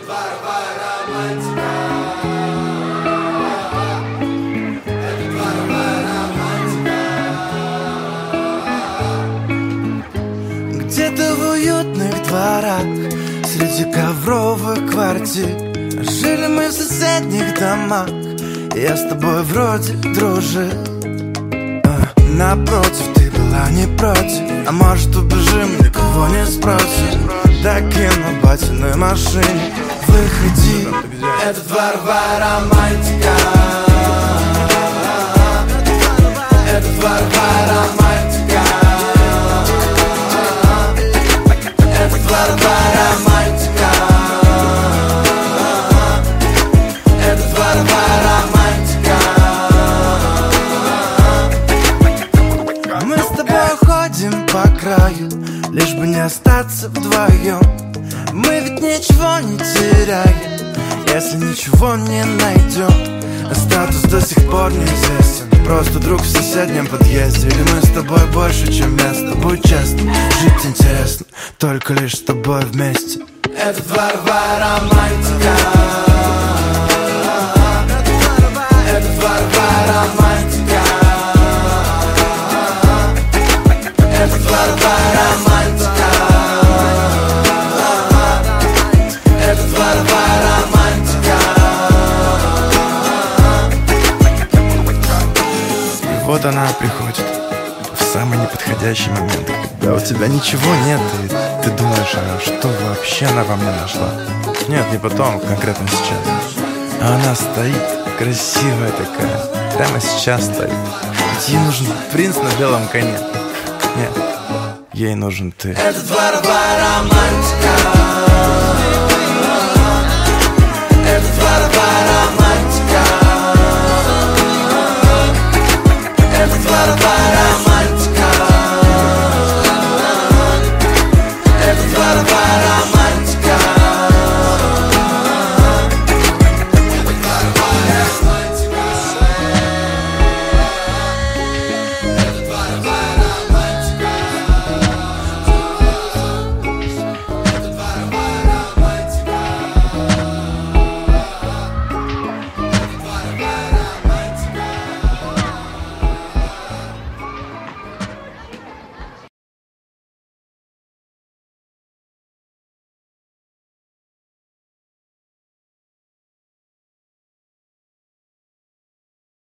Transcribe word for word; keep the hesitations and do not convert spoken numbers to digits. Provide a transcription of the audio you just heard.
дворовая романтика. Это дворовая романтика. Где-то в уютных дворах, среди ковровых квартир, жили мы в соседних домах. Я с тобой вроде дружил, а, напротив, ты была не против. А может убежим, никого не спросим. Докину батиной машине. Выходи, это дворовая романтика. Это дворовая романтика. Это дворовая романтика. Это дворовая романтика. Мы с тобой ходим по краю, лишь бы не остаться вдвоем. Мы ведь ничего не теряем, если ничего не найдем. Статус до сих пор неизвестен, просто друг в соседнем подъезде. Или мы с тобой больше, чем место. Будь честным, жить интересно, только лишь с тобой вместе. Это дворовая романтика. Это дворовая романтика. Это дворовая романтика. Это дворовая романтика. И вот она приходит в самый неподходящий момент, когда у тебя ничего нет, и ты думаешь, а что вообще она во мне нашла? Нет, не потом, конкретно сейчас. А она стоит, красивая такая, прямо сейчас стоит. Ведь ей нужен принц на белом коне. Нет, ей нужен ты. Это дворовая романтика.